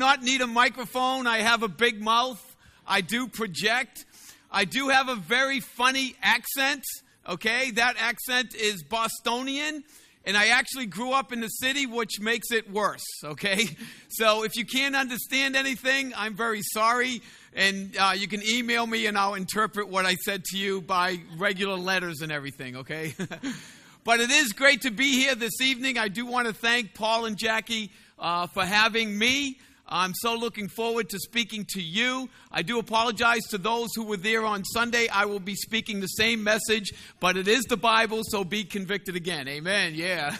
not need a microphone. I have a big mouth. I do project. I do have a very funny accent. Okay, that accent is Bostonian. And I actually grew up in the city, which makes it worse, okay? So if you can't understand anything, I'm very sorry. And you can email me and I'll interpret what I said to you by regular letters and everything, okay? But it is great to be here this evening. I do want to thank Paul and Jackie for having me. I'm so looking forward to speaking to you. I do apologize to those who were there on Sunday. I will be speaking the same message, but it is the Bible, so be convicted again. Amen. Yeah.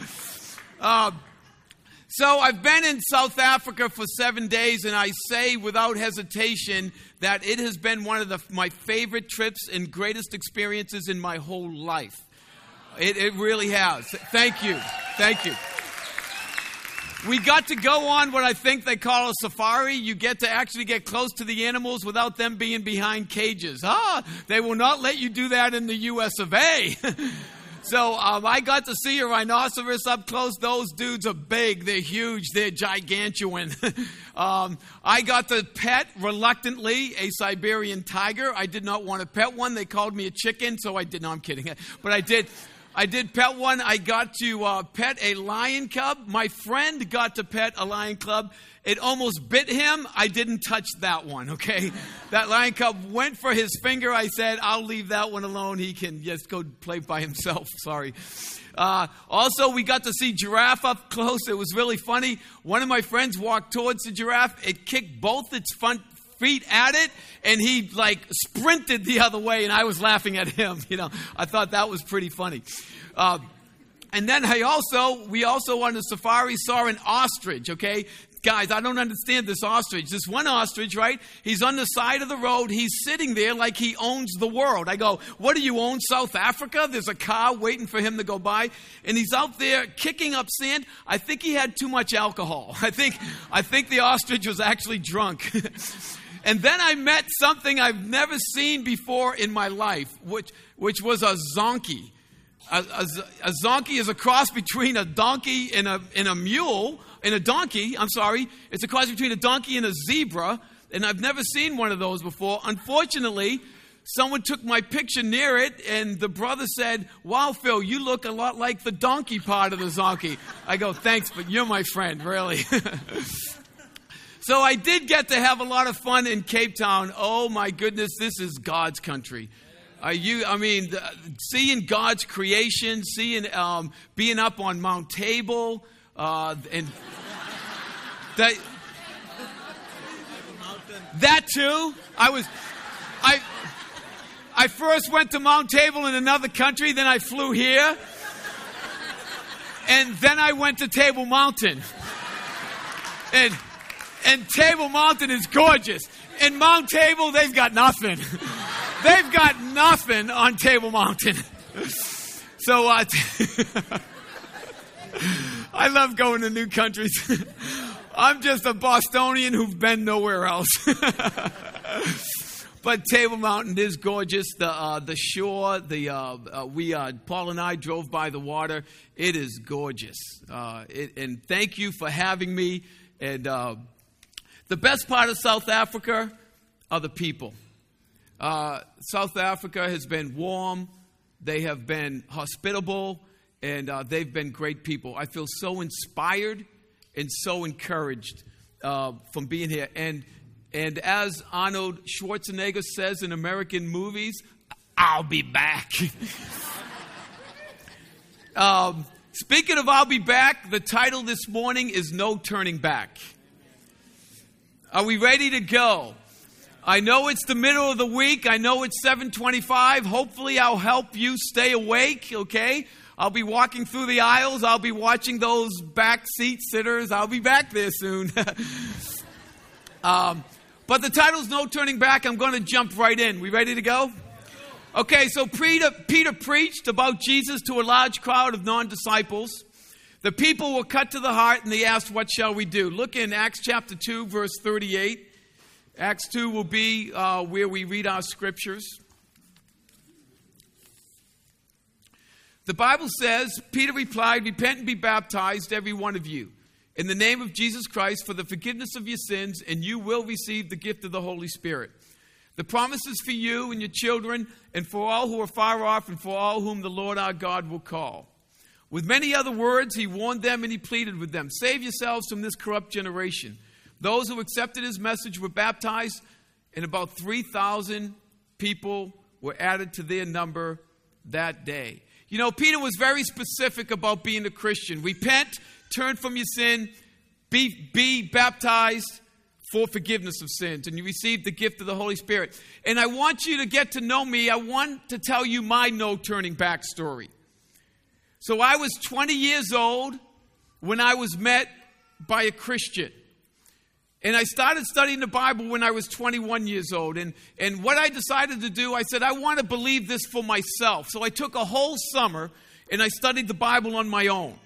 So I've been in South Africa for 7 days, and I say without hesitation that it has been one of my favorite trips and greatest experiences in my whole life. It really has. Thank you. Thank you. We got to go on what I think they call a safari. You get to actually get close to the animals without them being behind cages. They will not let you do that in the US of A. So I got to see a rhinoceros up close. Those dudes are big. They're huge. They're gigantuan. I got to pet, reluctantly, a Siberian tiger. I did not want to pet one. They called me a chicken, so I did. No, I'm kidding. But I did pet one. I got to pet a lion cub. My friend got to pet a lion cub. It almost bit him. I didn't touch that one, okay? That lion cub went for his finger. I said, I'll leave that one alone. He can just go play by himself. Sorry. Also, we got to see giraffe up close. It was really funny. One of my friends walked towards the giraffe. It kicked both its front feet at it, and he sprinted the other way, and I was laughing at him. I thought that was pretty funny. And then we also on the safari saw an ostrich, okay? Guys, I don't understand this ostrich. This one ostrich, right? He's on the side of the road. He's sitting there like he owns the world. I go, what do you own, South Africa? There's a car waiting for him to go by. And he's out there kicking up sand. I think he had too much alcohol. I think the ostrich was actually drunk. And then I met something I've never seen before in my life, which was a zonkey. A zonkey is a cross between a donkey and a mule. And a donkey, I'm sorry, it's a cross between a donkey and a zebra. And I've never seen one of those before. Unfortunately, someone took my picture near it, and the brother said, wow, Phil, you look a lot like the donkey part of the zonkey. I go, thanks, but you're my friend, really. So I did get to have a lot of fun in Cape Town. Oh, my goodness, this is God's country. Seeing God's creation, being up on Mount Table, and that too. I first went to Mount Table in another country, then I flew here, and then I went to Table Mountain, and Table Mountain is gorgeous. In Mount Table, they've got nothing. They've got nothing on Table Mountain. So I love going to new countries. I'm just a Bostonian who's been nowhere else. But Table Mountain is gorgeous. The shore, Paul and I drove by the water. It is gorgeous. And thank you for having me. And the best part of South Africa are the people. South Africa has been warm. They have been hospitable. And they've been great people. I feel so inspired and so encouraged from being here. And as Arnold Schwarzenegger says in American movies, I'll be back. Speaking of I'll be back, the title this morning is No Turning Back. Are we ready to go? I know it's the middle of the week. I know it's 7:25. Hopefully I'll help you stay awake, okay? I'll be walking through the aisles. I'll be watching those back seat sitters. I'll be back there soon. But the title's No Turning Back. I'm going to jump right in. We ready to go? Okay, so Peter preached about Jesus to a large crowd of non-disciples. The people were cut to the heart, and they asked, what shall we do? Look in Acts chapter 2, verse 38. Acts 2 will be where we read our scriptures. The Bible says, Peter replied, repent and be baptized, every one of you, in the name of Jesus Christ for the forgiveness of your sins, and you will receive the gift of the Holy Spirit. The promise is for you and your children, and for all who are far off, and for all whom the Lord our God will call. With many other words, he warned them and he pleaded with them, save yourselves from this corrupt generation. Those who accepted his message were baptized, and about 3,000 people were added to their number that day. You know, Peter was very specific about being a Christian. Repent, turn from your sin, be baptized for forgiveness of sins, and you receive the gift of the Holy Spirit. And I want you to get to know me. I want to tell you my no turning back story. So I was 20 years old when I was met by a Christian. And I started studying the Bible when I was 21 years old. And what I decided to do, I said, I want to believe this for myself. So I took a whole summer and I studied the Bible on my own.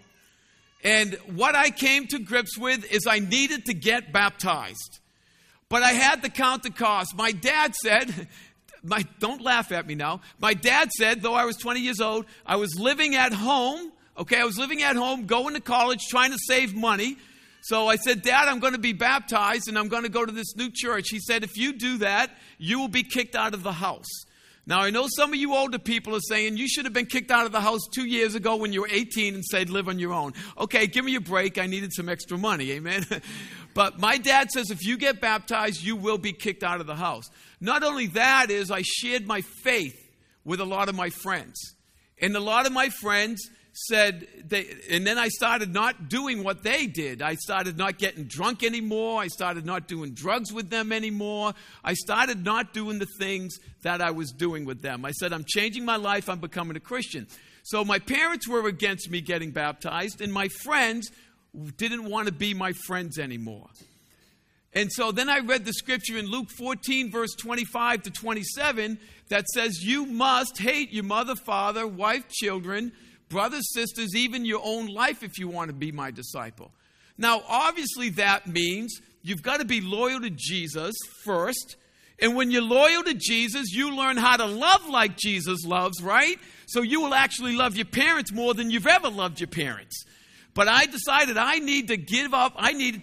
And what I came to grips with is I needed to get baptized. But I had to count the cost. My dad said, don't laugh at me now. My dad said, though I was 20 years old, I was living at home. Okay, I was living at home, going to college, trying to save money. So I said, Dad, I'm going to be baptized and I'm going to go to this new church. He said, if you do that, you will be kicked out of the house. Now, I know some of you older people are saying, you should have been kicked out of the house 2 years ago when you were 18 and said, live on your own. Okay, give me a break. I needed some extra money. Amen. But my dad says, if you get baptized, you will be kicked out of the house. Not only that is I shared my faith with a lot of my friends. And a lot of my friends said, and then I started not doing what they did. I started not getting drunk anymore. I started not doing drugs with them anymore. I started not doing the things that I was doing with them. I said, I'm changing my life. I'm becoming a Christian. So my parents were against me getting baptized, and my friends didn't want to be my friends anymore. And so then I read the scripture in Luke 14, verse 25 to 27, that says, you must hate your mother, father, wife, children, brothers, sisters, even your own life if you want to be my disciple. Now, obviously that means you've got to be loyal to Jesus first. And when you're loyal to Jesus, you learn how to love like Jesus loves, right? So you will actually love your parents more than you've ever loved your parents. But I decided I need to give up. I needed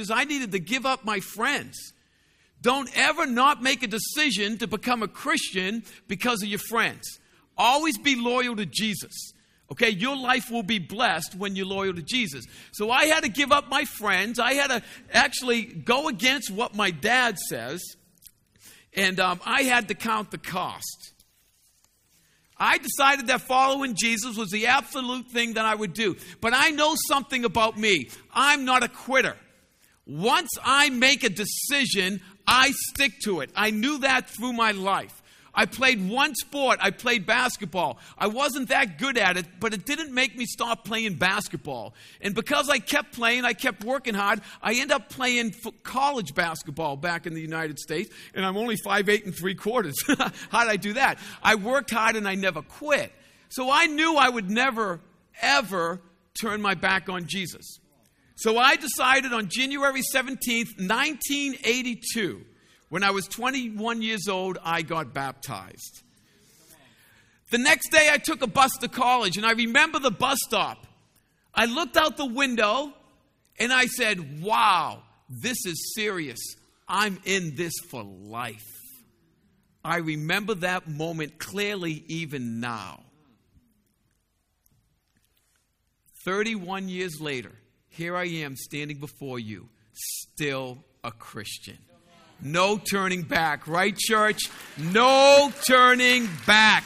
to give up my friends. Don't ever not make a decision to become a Christian because of your friends. Always be loyal to Jesus. Okay, your life will be blessed when you're loyal to Jesus. So I had to give up my friends. I had to actually go against what my dad says. And I had to count the cost. I decided that following Jesus was the absolute thing that I would do. But I know something about me. I'm not a quitter. Once I make a decision, I stick to it. I knew that through my life. I played one sport. I played basketball. I wasn't that good at it, but it didn't make me stop playing basketball. And because I kept playing, I kept working hard, I ended up playing college basketball back in the United States, and I'm only 5'8 3/4. How did I do that? I worked hard and I never quit. So I knew I would never, ever turn my back on Jesus. So I decided on January 17th, 1982, when I was 21 years old, I got baptized. The next day, I took a bus to college, and I remember the bus stop. I looked out the window, and I said, wow, this is serious. I'm in this for life. I remember that moment clearly even now. 31 years later, here I am standing before you, still a Christian. No turning back, right, church? No turning back.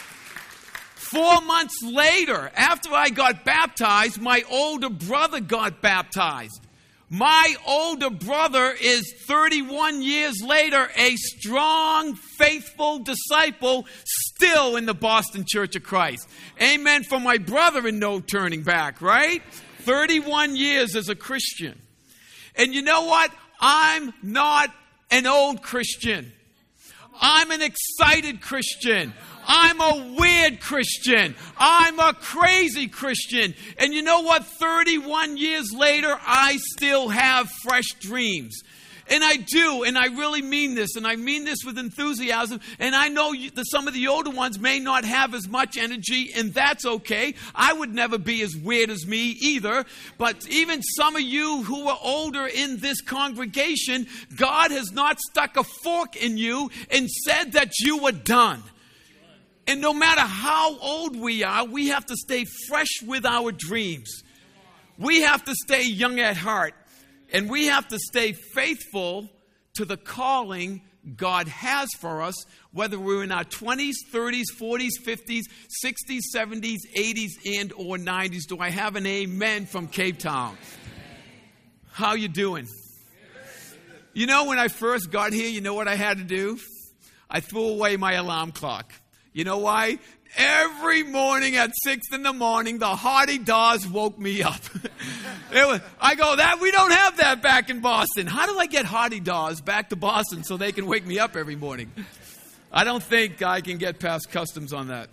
4 months later, after I got baptized, my older brother got baptized. My older brother is 31 years later a strong, faithful disciple still in the Boston Church of Christ. Amen for my brother and no turning back, right? 31 years as a Christian. And you know what? I'm not an old Christian. I'm an excited Christian. I'm a weird Christian. I'm a crazy Christian. And you know what? 31 years later, I still have fresh dreams. And I do, and I really mean this, and I mean this with enthusiasm. And I know that some of the older ones may not have as much energy, and that's okay. I would never be as weird as me either. But even some of you who are older in this congregation, God has not stuck a fork in you and said that you were done. And no matter how old we are, we have to stay fresh with our dreams. We have to stay young at heart. And we have to stay faithful to the calling God has for us, whether we're in our 20s, 30s, 40s, 50s, 60s, 70s, 80s, and or 90s. Do I have an amen from Cape Town? How you doing? You know, when I first got here, you know what I had to do? I threw away my alarm clock. You know why? Every morning at 6 in the morning, the Hardy Daws woke me up. I go, we don't have that back in Boston. How do I get Hardy Daws back to Boston so they can wake me up every morning? I don't think I can get past customs on that.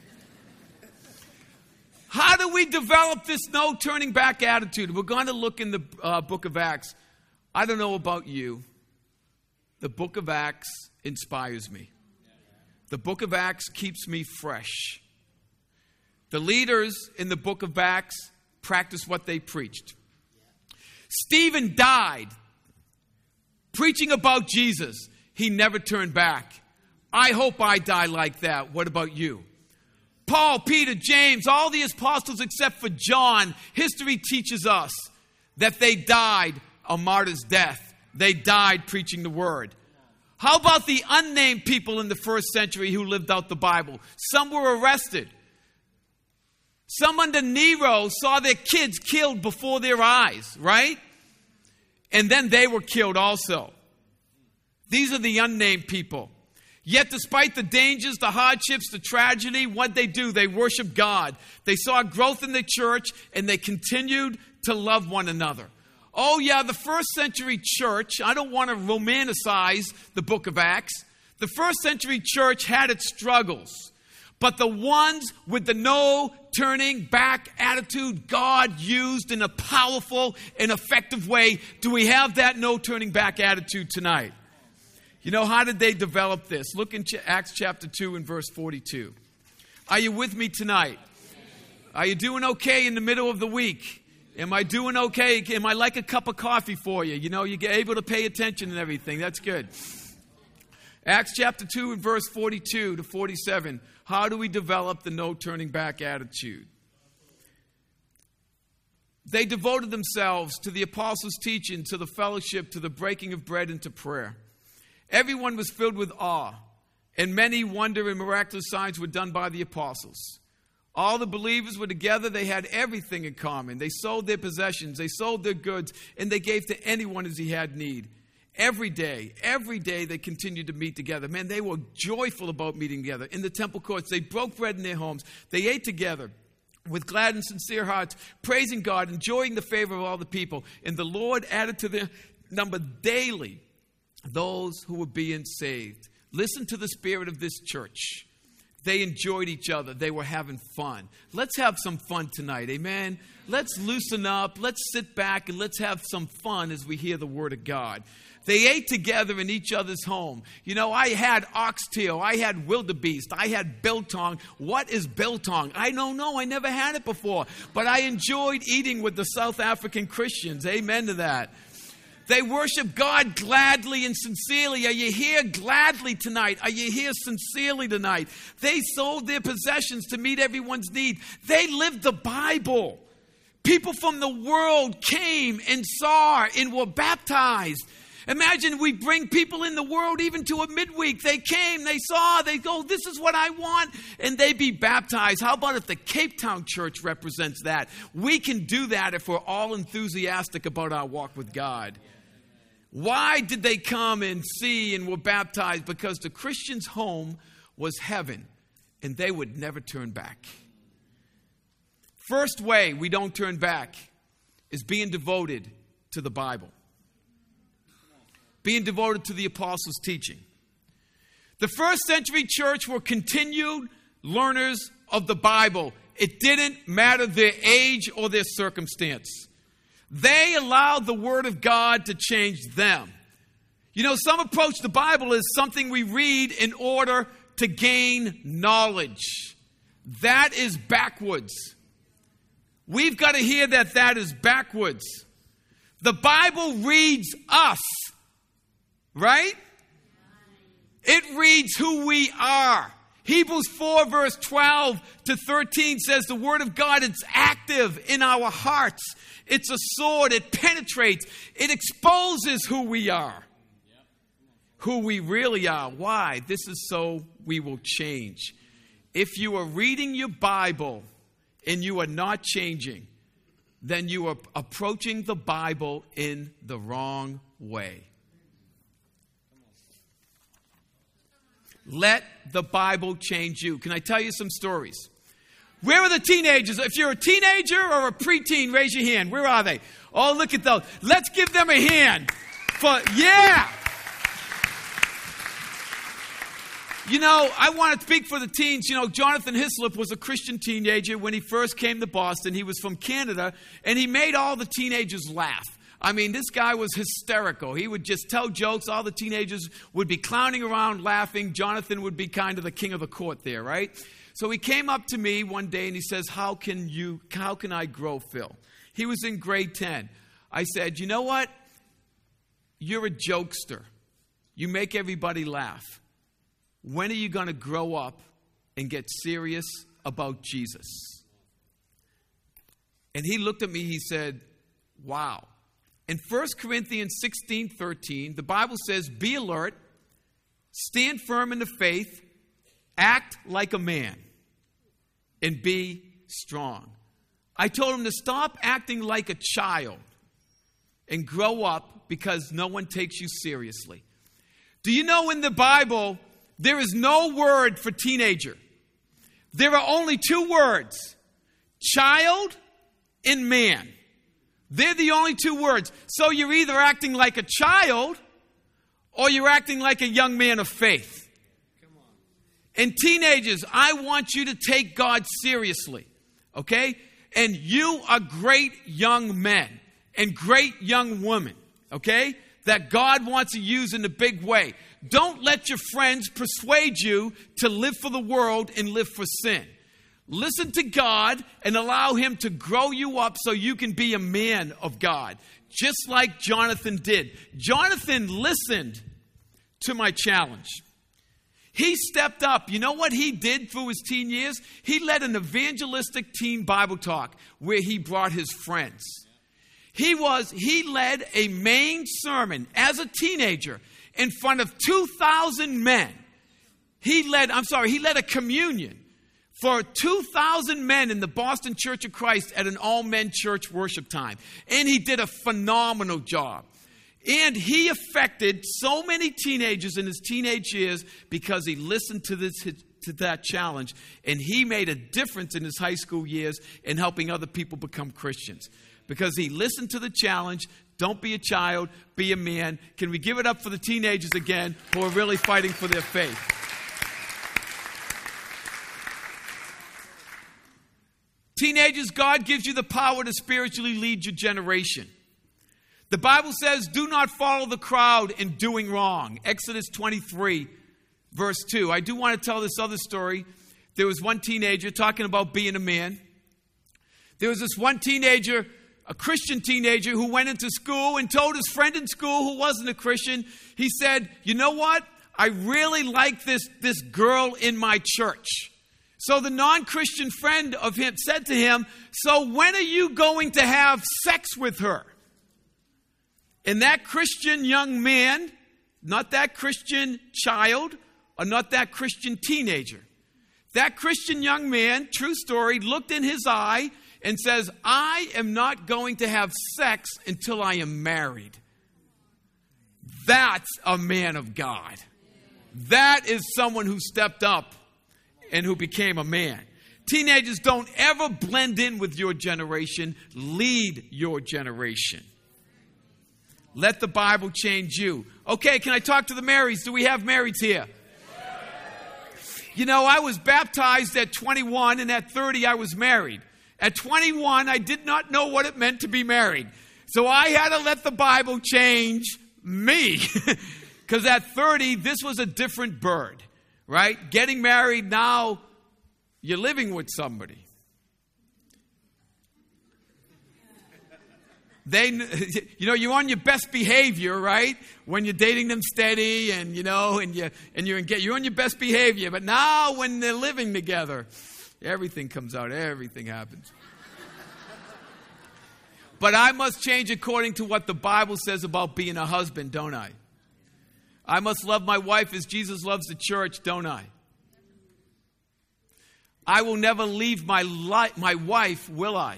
How do we develop this no turning back attitude? We're going to look in the book of Acts. I don't know about you. The book of Acts inspires me. The book of Acts keeps me fresh. The leaders in the book of Acts practiced what they preached. Stephen died preaching about Jesus. He never turned back. I hope I die like that. What about you? Paul, Peter, James, all the apostles except for John, history teaches us that they died a martyr's death. They died preaching the word. How about the unnamed people in the first century who lived out the Bible? Some were arrested. Some under Nero saw their kids killed before their eyes, right? And then they were killed also. These are the unnamed people. Yet despite the dangers, the hardships, the tragedy, what they do, they worship God. They saw growth in the church and they continued to love one another. Oh yeah, the first century church, I don't want to romanticize the book of Acts. The first century church had its struggles. But the ones with the no turning back attitude, God used in a powerful and effective way. Do we have that no turning back attitude tonight? You know, how did they develop this? Look in Acts chapter 2 and verse 42. Are you with me tonight? Are you doing okay in the middle of the week? Am I doing okay? Am I like a cup of coffee for you? You know, you're able to pay attention and everything. That's good. Acts chapter 2 and verse 42 to 47. How do we develop the no turning back attitude? They devoted themselves to the apostles' teaching, to the fellowship, to the breaking of bread, and to prayer. Everyone was filled with awe, and many wonder and miraculous signs were done by the apostles. All the believers were together. They had everything in common. They sold their possessions. They sold their goods. And they gave to anyone as he had need. Every day they continued to meet together. Man, they were joyful about meeting together. In the temple courts, they broke bread in their homes. They ate together with glad and sincere hearts, praising God, enjoying the favor of all the people. And the Lord added to their number daily those who were being saved. Listen to the spirit of this church. They enjoyed each other. They were having fun. Let's have some fun tonight, amen? Let's loosen up. Let's sit back and let's have some fun as we hear the word of God. They ate together in each other's home. You know, I had oxtail. I had wildebeest. I had biltong. What is biltong? I don't know. I never had it before. But I enjoyed eating with the South African Christians. Amen to that. They worship God gladly and sincerely. Are you here gladly tonight? Are you here sincerely tonight? They sold their possessions to meet everyone's need. They lived the Bible. People from the world came and saw and were baptized. Imagine we bring people in the world even to a midweek. They came, they saw, they go, this is what I want, and they be baptized. How about if the Cape Town church represents that? We can do that if we're all enthusiastic about our walk with God. Why did they come and see and were baptized? Because the Christian's home was heaven, and they would never turn back. First way we don't turn back is being devoted to the Bible. Being devoted to the apostles' teaching. The first century church were continued learners of the Bible. It didn't matter their age or their circumstance. They allowed the Word of God to change them. You know, some approach the Bible as something we read in order to gain knowledge. That is backwards. We've got to hear that that is backwards. The Bible reads us, right? It reads who we are. Hebrews 4 verse 12 to 13 says the Word of God is active in our hearts. It's a sword. It penetrates. It exposes who we are. Who we really are. Why? This is so we will change. If you are reading your Bible and you are not changing, then you are approaching the Bible in the wrong way. Let the Bible change you. Can I tell you some stories? Where are the teenagers? If you're a teenager or a preteen, raise your hand. Where are they? Oh, look at those. Let's give them a hand. Yeah. You know, I want to speak for the teens. You know, Jonathan Hislop was a Christian teenager when he first came to Boston. He was from Canada, and he made all the teenagers laugh. I mean, this guy was hysterical. He would just tell jokes. All the teenagers would be clowning around laughing. Jonathan would be kind of the king of the court there, right? So he came up to me one day and he says, how can I grow, Phil? He was in grade 10. I said, you know what? You're a jokester. You make everybody laugh. When are you going to grow up and get serious about Jesus? And he looked at me, he said, wow. In 1 Corinthians 16:13, the Bible says, be alert, stand firm in the faith, act like a man, and be strong. I told him to stop acting like a child and grow up because no one takes you seriously. Do you know in the Bible, there is no word for teenager. There are only two words, child and man. They're the only two words. So you're either acting like a child or you're acting like a young man of faith. Come on. And teenagers, I want you to take God seriously, okay? And you are great young men and great young women, okay, that God wants to use in a big way. Don't let your friends persuade you to live for the world and live for sin. Listen to God and allow Him to grow you up so you can be a man of God, just like Jonathan did. Jonathan listened to my challenge. He stepped up. You know what he did through his teen years? He led an evangelistic teen Bible talk where he brought his friends. He led a main sermon as a teenager in front of 2,000 men. He led a communion for 2,000 men in the Boston Church of Christ at an all-men church worship time. And he did a phenomenal job. And he affected so many teenagers in his teenage years because he listened to that challenge. And he made a difference in his high school years in helping other people become Christians. Because he listened to the challenge, don't be a child, be a man. Can we give it up for the teenagers again who are really fighting for their faith? Teenagers, God gives you the power to spiritually lead your generation. The Bible says, do not follow the crowd in doing wrong. Exodus 23, verse 2. I do want to tell this other story. There was one teenager talking about being a man. There was this one teenager, a Christian teenager, who went into school and told his friend in school who wasn't a Christian, he said, you know what? I really like this girl in my church. So the non-Christian friend of him said to him, so when are you going to have sex with her? And that Christian young man, not that Christian child, or not that Christian teenager, that Christian young man, true story, looked in his eye and says, I am not going to have sex until I am married. That's a man of God. That is someone who stepped up and who became a man. Teenagers, don't ever blend in with your generation. Lead your generation. Let the Bible change you. Okay, can I talk to the Marys? Do we have Marys here? You know, I was baptized at 21, and at 30 I was married. At 21, I did not know what it meant to be married. So I had to let the Bible change me. Because at 30, this was a different bird, right? Getting married, now you're living with somebody. You're on your best behavior, right? When you're dating them steady and you're on your best behavior. But now when they're living together, everything comes out, everything happens. But I must change according to what the Bible says about being a husband, don't I? I must love my wife as Jesus loves the church, don't I? I will never leave my wife, will I?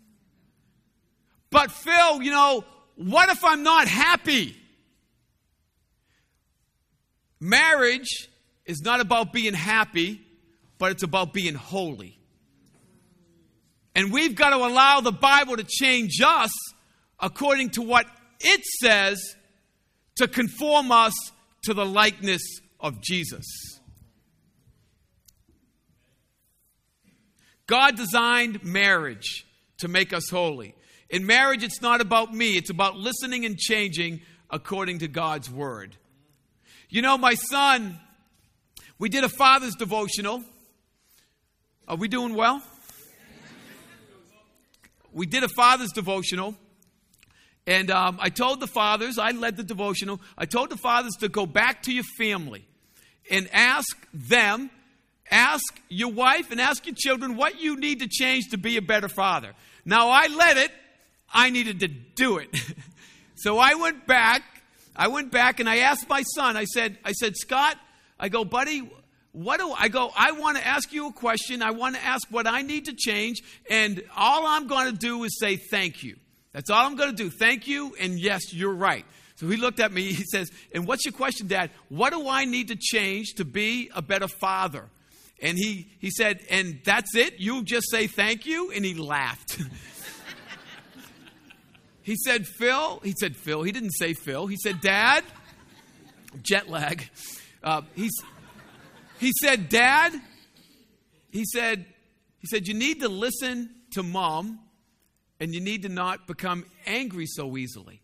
But Phil, what if I'm not happy? Marriage is not about being happy, but it's about being holy. And we've got to allow the Bible to change us according to what it says to conform us to the likeness of Jesus. God designed marriage to make us holy. In marriage, it's not about me. It's about listening and changing according to God's word. My son, we did a father's devotional. Are we doing well? We did a father's devotional. And I told the fathers, I led the devotional. I told the fathers to go back to your family and ask your wife and ask your children what you need to change to be a better father. Now, I led it. I needed to do it. So I went back and I asked my son, I said, Scott, I go, buddy, I want to ask you a question. I want to ask what I need to change. And all I'm going to do is say thank you. That's all I'm going to do. Thank you. And yes, you're right. So he looked at me. He says, and what's your question, Dad? What do I need to change to be a better father? And he said, and that's it? You just say thank you? And he laughed. He said, Phil. He didn't say Phil. He said, Dad. Jet lag. He said, Dad. He said, you need to listen to Mom, and you need to not become angry so easily.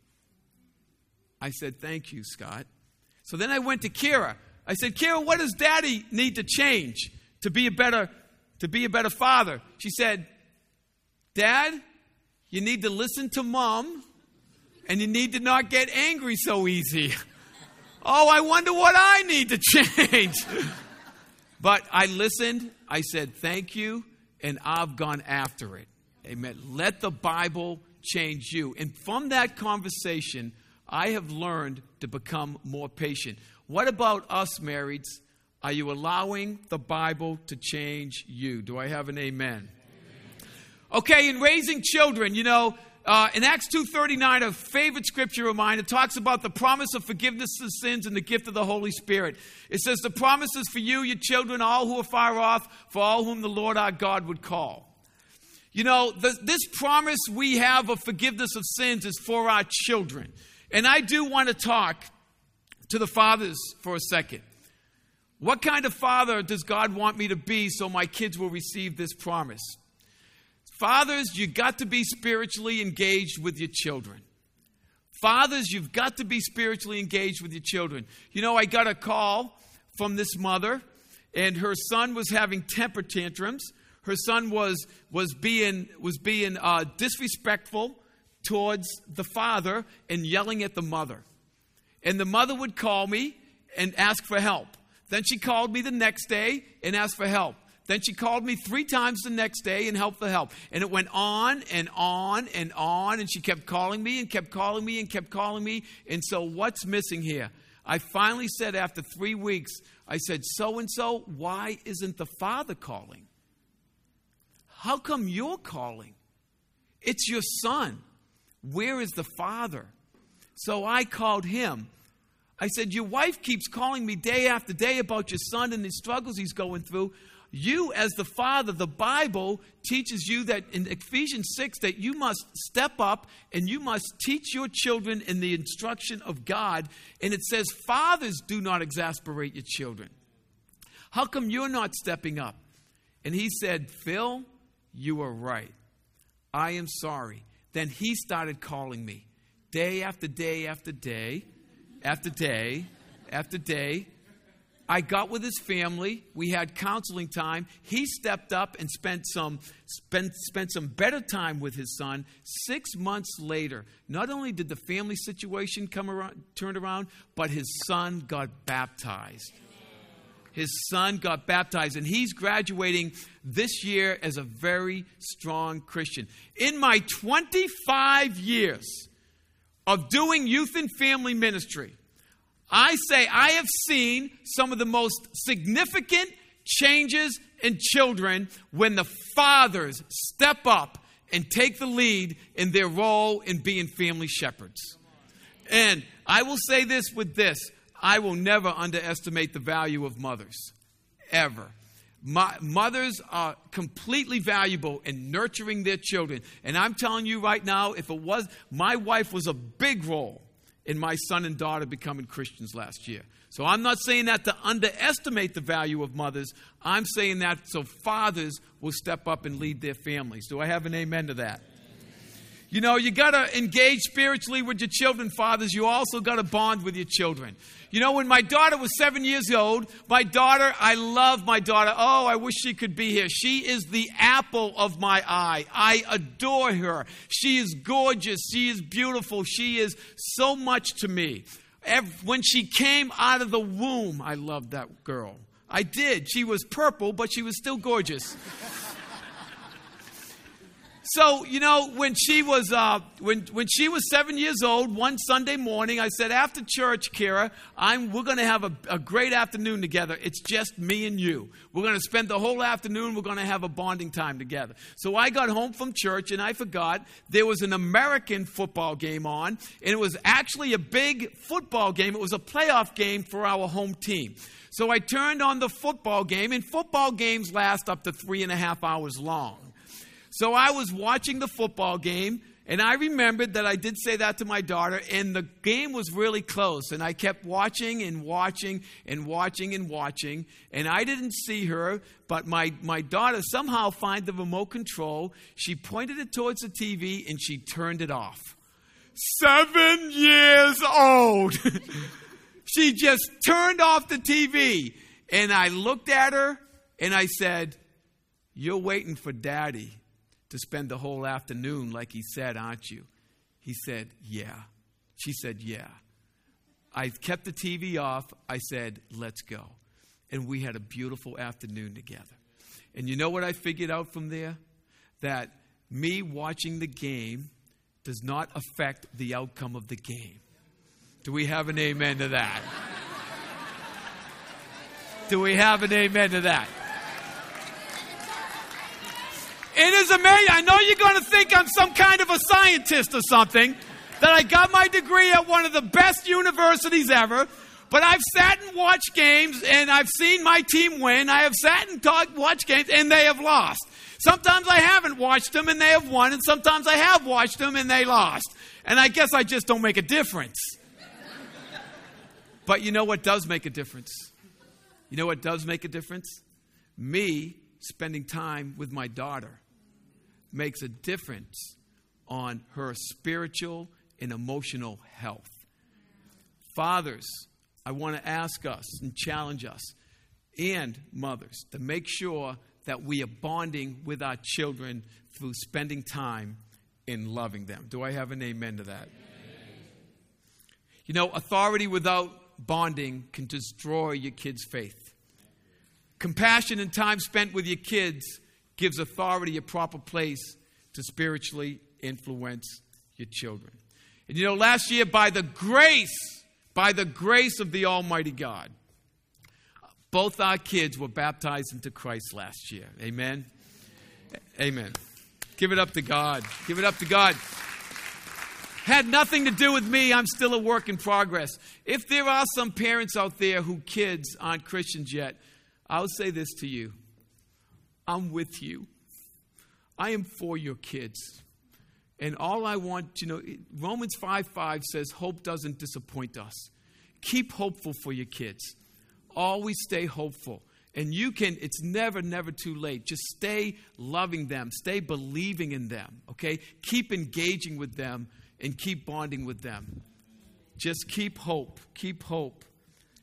I said, thank you, Scott. So then I went to Kira. I said, Kira, what does Daddy need to change to be a better father? She said, Dad, you need to listen to Mom, and you need to not get angry so easy. Oh, I wonder what I need to change. But I listened. I said, thank you, and I've gone after it. Amen. Let the Bible change you. And from that conversation, I have learned to become more patient. What about us, marrieds? Are you allowing the Bible to change you? Do I have an amen? Okay, in raising children, in Acts 2:39, a favorite scripture of mine, it talks about the promise of forgiveness of sins and the gift of the Holy Spirit. It says, the promise is for you, your children, all who are far off, for all whom the Lord our God would call. This promise we have of forgiveness of sins is for our children. And I do want to talk to the fathers for a second. What kind of father does God want me to be so my kids will receive this promise? Fathers, you got to be spiritually engaged with your children. Fathers, you've got to be spiritually engaged with your children. I got a call from this mother, and her son was having temper tantrums. Her son was being disrespectful towards the father and yelling at the mother. And the mother would call me and ask for help. Then she called me the next day and asked for help. Then she called me 3 times the next day and helped for help. And it went on and on and on. And she kept calling me and kept calling me and kept calling me. And so what's missing here? I finally said after 3 weeks, I said, so-and-so, why isn't the father calling? How come you're calling? It's your son. Where is the father? So I called him. I said, your wife keeps calling me day after day about your son and the struggles he's going through. You, as the father, the Bible teaches you that in Ephesians 6 that you must step up and you must teach your children in the instruction of God. And it says, fathers, do not exasperate your children. How come you're not stepping up? And he said, Phil, you are right. I am sorry. Then he started calling me day after day after day after day after day. I got with his family. We had counseling time. He stepped up and spent some better time with his son. 6 months later, not only did the family situation turn around, but his son got baptized. His son got baptized, and he's graduating this year as a very strong Christian. In my 25 years of doing youth and family ministry, I say I have seen some of the most significant changes in children when the fathers step up and take the lead in their role in being family shepherds. And I will say this with this. I will never underestimate the value of mothers, ever. Mothers are completely valuable in nurturing their children. And I'm telling you right now, my wife was a big role in my son and daughter becoming Christians last year. So I'm not saying that to underestimate the value of mothers. I'm saying that so fathers will step up and lead their families. Do I have an amen to that? You know, you got to engage spiritually with your children, fathers. You also got to bond with your children. You know, when my daughter was 7 years old, I love my daughter. Oh, I wish she could be here. She is the apple of my eye. I adore her. She is gorgeous. She is beautiful. She is so much to me. When she came out of the womb, I loved that girl. I did. She was purple, but she was still gorgeous. So, you know, when she was 7 years old, one Sunday morning, I said, after church, Kira, we're going to have a great afternoon together. It's just me and you. We're going to spend the whole afternoon. We're going to have a bonding time together. So I got home from church, and I forgot there was an American football game on, and it was actually a big football game. It was a playoff game for our home team. So I turned on the football game, and football games last up to 3.5 hours long. So I was watching the football game, and I remembered that I did say that to my daughter, and the game was really close. And I kept watching and watching and watching and watching, and I didn't see her, but my daughter somehow found the remote control. She pointed it towards the TV, and she turned it off. 7 years old. She just turned off the TV, and I looked at her, and I said, "You're waiting for Daddy to spend the whole afternoon like he said, aren't you?" He said, "Yeah." She said, "Yeah." I kept the TV off. I said, "Let's go." And we had a beautiful afternoon together. And you know what I figured out from there? That me watching the game does not affect the outcome of the game. Do we have an amen to that? Do we have an amen to that? It is amazing. I know you're going to think I'm some kind of a scientist or something, that I got my degree at one of the best universities ever, but I've sat and watched games, and I've seen my team win. I have sat and watched games, and they have lost. Sometimes I haven't watched them, and they have won, and sometimes I have watched them, and they lost. And I guess I just don't make a difference. But you know what does make a difference? You know what does make a difference? Me spending time with my daughter makes a difference on her spiritual and emotional health. Fathers, I want to ask us and challenge us, and mothers, to make sure that we are bonding with our children through spending time in loving them. Do I have an amen to that? Amen. You know, authority without bonding can destroy your kids' faith. Compassion and time spent with your kids gives authority a proper place to spiritually influence your children. And you know, last year, by the grace of the Almighty God, both our kids were baptized into Christ last year. Amen? Amen. Give it up to God. Give it up to God. Had nothing to do with me. I'm still a work in progress. If there are some parents out there whose kids aren't Christians yet, I'll say this to you. I'm with you. I am for your kids. And all I want, Romans 5:5 says hope doesn't disappoint us. Keep hopeful for your kids. Always stay hopeful. And it's never, never too late. Just stay loving them. Stay believing in them. Okay? Keep engaging with them and keep bonding with them. Just keep hope. Keep hope.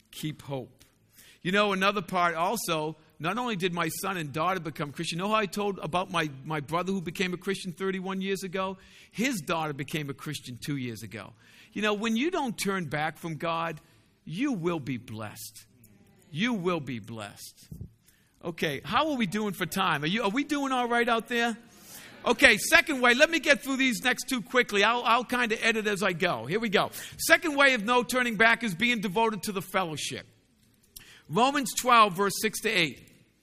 keep hope. You know, another part also, not only did my son and daughter become Christian, you know how I told about my brother who became a Christian 31 years ago? His daughter became a Christian 2 years ago. You know, when you don't turn back from God, you will be blessed. You will be blessed. Okay, how are we doing for time? Are we doing all right out there? Okay, second way, let me get through these next two quickly. I'll kind of edit as I go. Here we go. Second way of no turning back is being devoted to the fellowship. Romans 12, verse 6 to 8.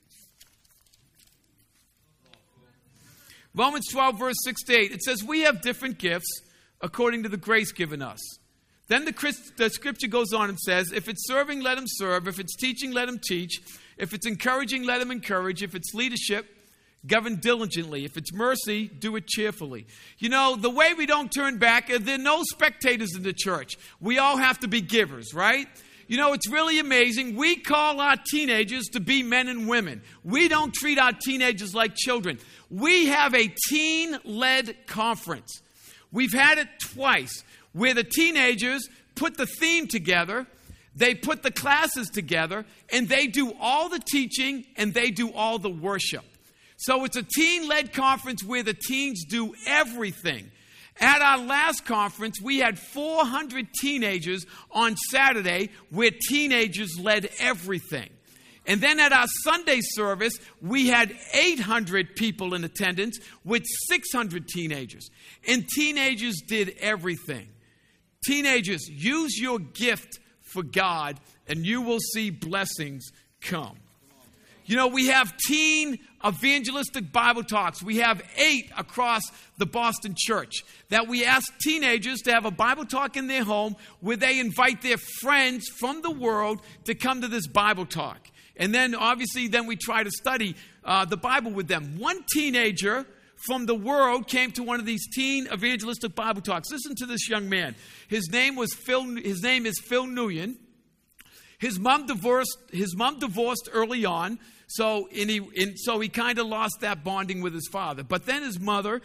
Romans 12, verse 6 to 8. It says, we have different gifts according to the grace given us. Then the scripture goes on and says, if it's serving, let him serve. If it's teaching, let him teach. If it's encouraging, let him encourage. If it's leadership, govern diligently. If it's mercy, do it cheerfully. You know, the way we don't turn back, there are no spectators in the church. We all have to be givers, right? You know, it's really amazing. We call our teenagers to be men and women. We don't treat our teenagers like children. We have a teen-led conference. We've had it twice where the teenagers put the theme together, they put the classes together, and they do all the teaching and they do all the worship. So it's a teen-led conference where the teens do everything. At our last conference, we had 400 teenagers on Saturday where teenagers led everything. And then at our Sunday service, we had 800 people in attendance with 600 teenagers. And teenagers did everything. Teenagers, use your gift for God and you will see blessings come. You know, we have teen evangelistic Bible talks. We have 8 across the Boston church that we ask teenagers to have a Bible talk in their home where they invite their friends from the world to come to this Bible talk. And then, obviously, we try to study the Bible with them. One teenager from the world came to one of these teen evangelistic Bible talks. Listen to this young man. His name is Phil Nguyen. His mom divorced early on, so he kind of lost that bonding with his father. But then his mother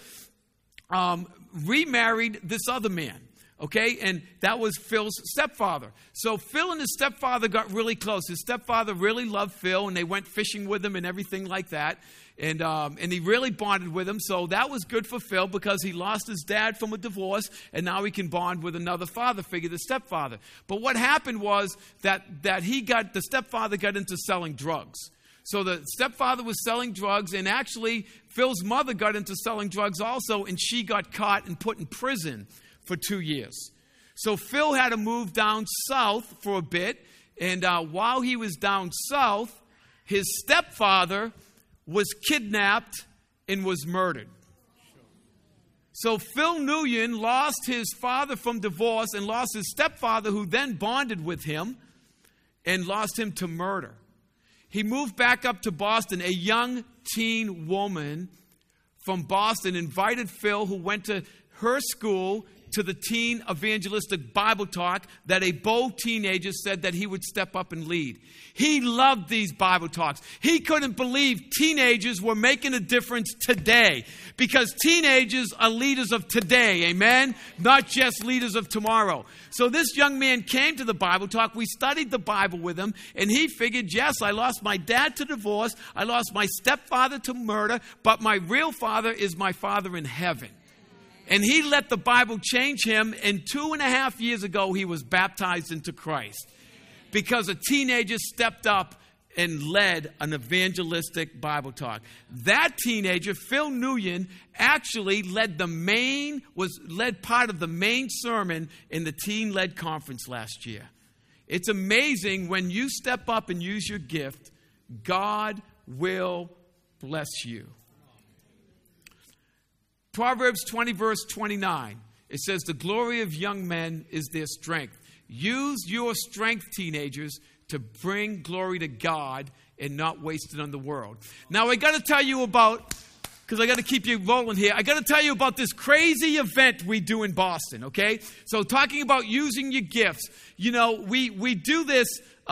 remarried this other man. Okay, and that was Phil's stepfather. So Phil and his stepfather got really close. His stepfather really loved Phil, and they went fishing with him and everything like that. And he really bonded with him. So that was good for Phil because he lost his dad from a divorce, and now he can bond with another father figure, the stepfather. But what happened was that the stepfather got into selling drugs. So the stepfather was selling drugs, and actually Phil's mother got into selling drugs also, and she got caught and put in prison for 2 years. So Phil had to move down south for a bit, and while he was down south, his stepfather was kidnapped and was murdered. So Phil Nguyen lost his father from divorce and lost his stepfather, who then bonded with him, and lost him to murder. He moved back up to Boston. A young teen woman from Boston invited Phil, who went to her school, to the teen evangelistic Bible talk that a bold teenager said that he would step up and lead. He loved these Bible talks. He couldn't believe teenagers were making a difference today, because teenagers are leaders of today, amen? Not just leaders of tomorrow. So this young man came to the Bible talk. We studied the Bible with him, and he figured, yes, I lost my dad to divorce, I lost my stepfather to murder, but my real father is my Father in heaven. And he let the Bible change him, and 2.5 years ago, he was baptized into Christ because a teenager stepped up and led an evangelistic Bible talk. That teenager, Phil Nguyen, actually led part of the main sermon in the teen-led conference last year. It's amazing when you step up and use your gift, God will bless you. Proverbs 20, verse 29, it says, the glory of young men is their strength. Use your strength, teenagers, to bring glory to God and not waste it on the world. Now, I got to tell you about, because I got to keep you rolling here, I got to tell you about this crazy event we do in Boston, okay? So talking about using your gifts, you know, we do this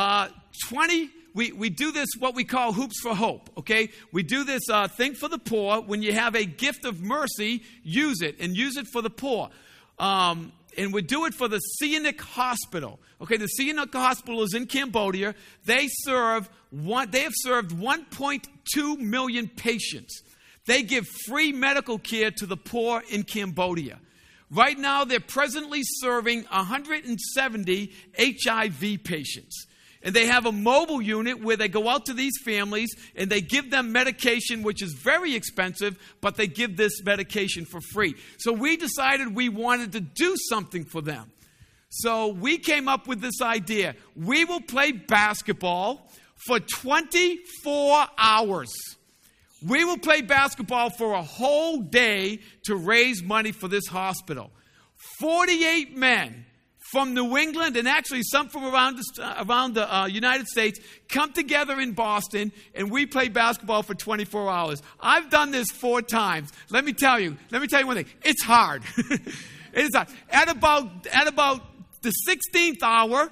We do this, what we call Hoops for Hope, okay? We do this thing for the poor. When you have a gift of mercy, use it, and use it for the poor. And we do it for the Sihanouk Hospital. Okay, the Sihanouk Hospital is in Cambodia. They have served 1.2 million patients. They give free medical care to the poor in Cambodia. Right now, they're presently serving 170 HIV patients. And they have a mobile unit where they go out to these families and they give them medication, which is very expensive, but they give this medication for free. So we decided we wanted to do something for them. So we came up with this idea. We will play basketball for 24 hours. We will play basketball for a whole day to raise money for this hospital. 48 men from New England, and actually some from around the United States, come together in Boston, and we play basketball for 24 hours. I've done this 4 times. Let me tell you one thing. It's hard. It is hard. At about the 16th hour,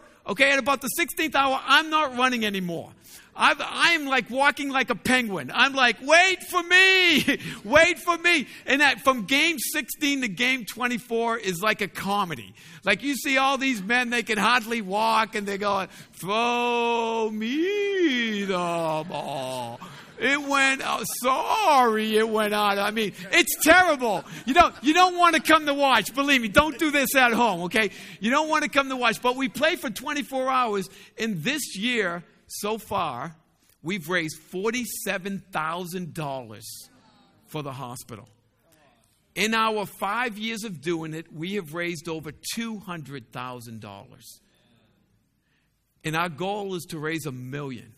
I'm not running anymore. I am like walking like a penguin. I'm like, wait for me, wait for me. And that from game 16 to game 24 is like a comedy. Like you see all these men, they can hardly walk, and they're going, throw me the ball. It went out. Sorry, it went out. I mean, it's terrible. You don't want to come to watch. Believe me, don't do this at home, okay? You don't want to come to watch. But we play for 24 hours, and this year, so far, we've raised $47,000 for the hospital. In our 5 years of doing it, we have raised over $200,000. And our goal is to raise $1 million.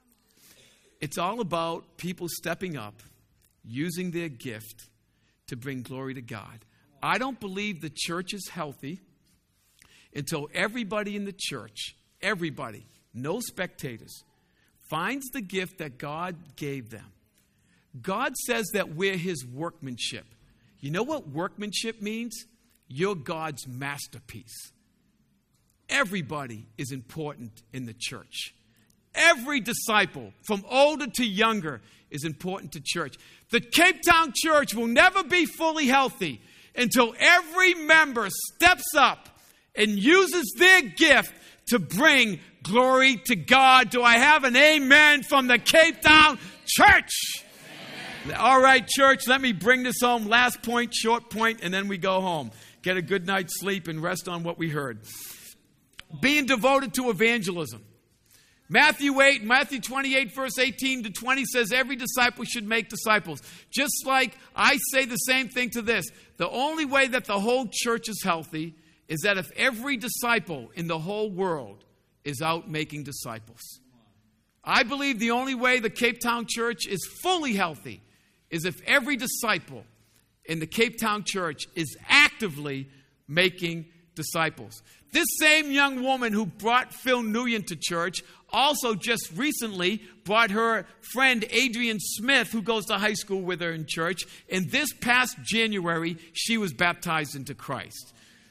It's all about people stepping up, using their gift to bring glory to God. I don't believe the church is healthy until everybody in the church, everybody, no spectators, finds the gift that God gave them. God says that we're His workmanship. You know what workmanship means? You're God's masterpiece. Everybody is important in the church. Every disciple, from older to younger, is important to church. The Cape Town church will never be fully healthy until every member steps up and uses their gift to bring glory to God. Do I have an amen from the Cape Town church? Amen. All right, church, let me bring this home. Last point, short point, and then we go home. Get a good night's sleep and rest on what we heard. Being devoted to evangelism. Matthew 28, verse 18 to 20 says every disciple should make disciples. Just like I say the same thing to this. The only way that the whole church is healthy is that if every disciple in the whole world is out making disciples. I believe the only way the Cape Town church is fully healthy is if every disciple in the Cape Town church is actively making disciples. This same young woman who brought Phil Nguyen to church also just recently brought her friend Adrian Smith, who goes to high school with her in church. And this past January, she was baptized into Christ.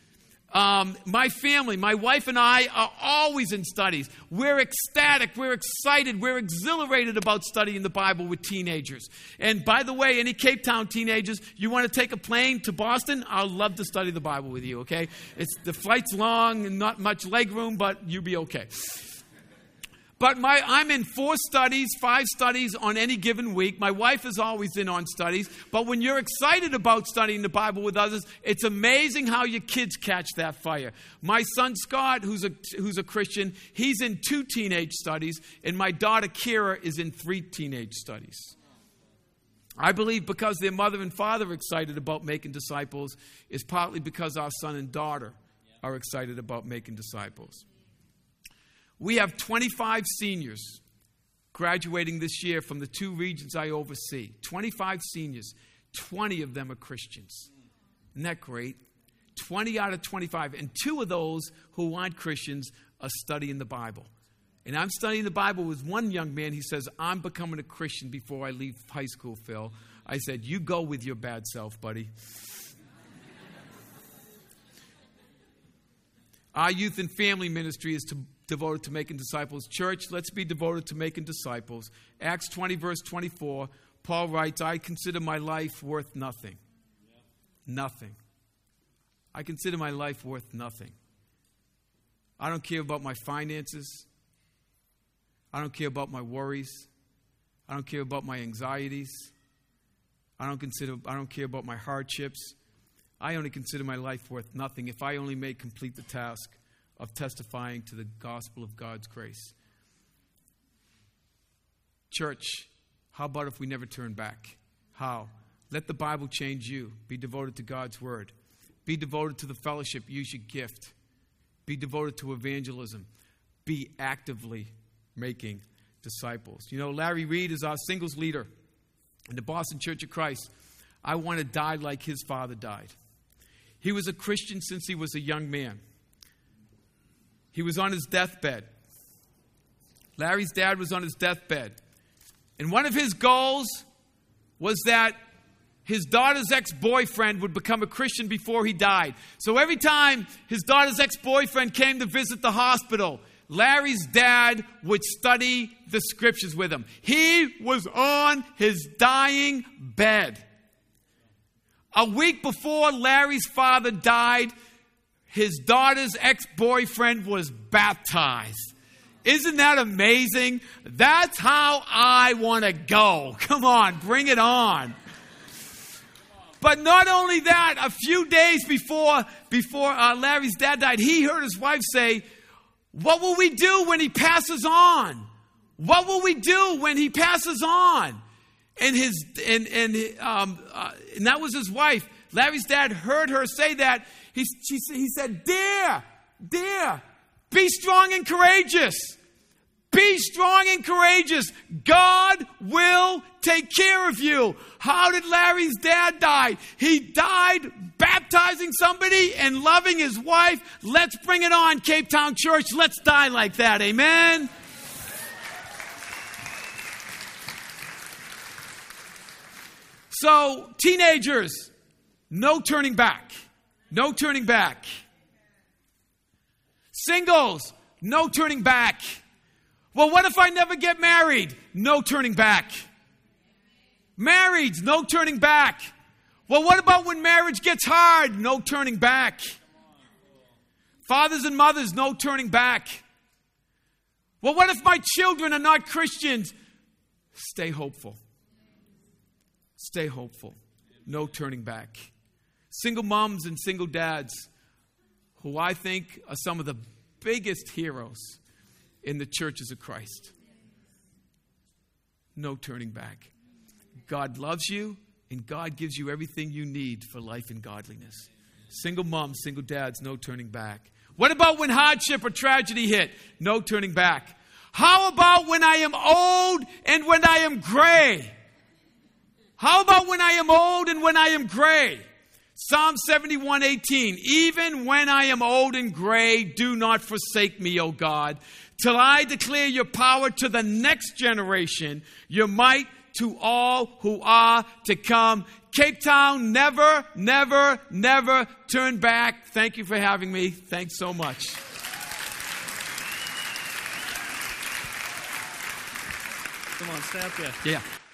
My family, my wife and I are always in studies. We're ecstatic, we're excited, we're exhilarated about studying the Bible with teenagers. And by the way, any Cape Town teenagers, you want to take a plane to Boston? I'd love to study the Bible with you, okay? The flight's long and not much leg room, but you'll be okay. But I'm in 5 studies on any given week. My wife is always in on studies. But when you're excited about studying the Bible with others, it's amazing how your kids catch that fire. My son Scott, who's a Christian, he's in 2 teenage studies. And my daughter Kira is in 3 teenage studies. I believe because their mother and father are excited about making disciples is partly because our son and daughter are excited about making disciples. We have 25 seniors graduating this year from the 2 regions I oversee. 25 seniors. 20 of them are Christians. Isn't that great? 20 out of 25. And 2 of those who aren't Christians are studying the Bible. And I'm studying the Bible with one young man. He says, I'm becoming a Christian before I leave high school, Phil. I said, you go with your bad self, buddy. Our youth and family ministry is devoted to making disciples. Church, let's be devoted to making disciples. Acts 20, verse 24, Paul writes, I consider my life worth nothing. Nothing. I consider my life worth nothing. I don't care about my finances. I don't care about my worries. I don't care about my anxieties. I don't care about my hardships. I only consider my life worth nothing if I only may complete the task of testifying to the gospel of God's grace. Church, how about if we never turn back? How? Let the Bible change you. Be devoted to God's word. Be devoted to the fellowship. Use your gift. Be devoted to evangelism. Be actively making disciples. You know, Larry Reed is our singles leader in the Boston Church of Christ. I want to die like his father died. He was a Christian since he was a young man. He was on his deathbed. Larry's dad was on his deathbed. And one of his goals was that his daughter's ex-boyfriend would become a Christian before he died. So every time his daughter's ex-boyfriend came to visit the hospital, Larry's dad would study the scriptures with him. He was on his dying bed. A week before Larry's father died, his daughter's ex-boyfriend was baptized. Isn't that amazing? That's how I want to go. Come on, bring it on. But not only that, a few days before Larry's dad died, he heard his wife say, "What will we do when he passes on? What will we do when he passes on?" And that was his wife. Larry's dad heard her say that. He said, "Dear, be strong and courageous. Be strong and courageous. God will take care of you." How did Larry's dad die? He died baptizing somebody and loving his wife. Let's bring it on, Cape Town Church. Let's die like that. Amen. So, teenagers, no turning back. No turning back. Singles, no turning back. Well, what if I never get married? No turning back. Marrieds, no turning back. Well, what about when marriage gets hard? No turning back. Fathers and mothers, no turning back. Well, what if my children are not Christians? Stay hopeful. Stay hopeful. No turning back. Single moms and single dads, who I think are some of the biggest heroes in the churches of Christ. No turning back. God loves you, and God gives you everything you need for life and godliness. Single moms, single dads, no turning back. What about when hardship or tragedy hit? No turning back. How about when I am old and when I am gray? How about when I am old and when I am gray? Psalm 71:18. Even when I am old and gray, do not forsake me, O God, till I declare your power to the next generation, your might to all who are to come. Cape Town, never, never, never turn back. Thank you for having me. Thanks so much. Come on, stay up there. Yeah.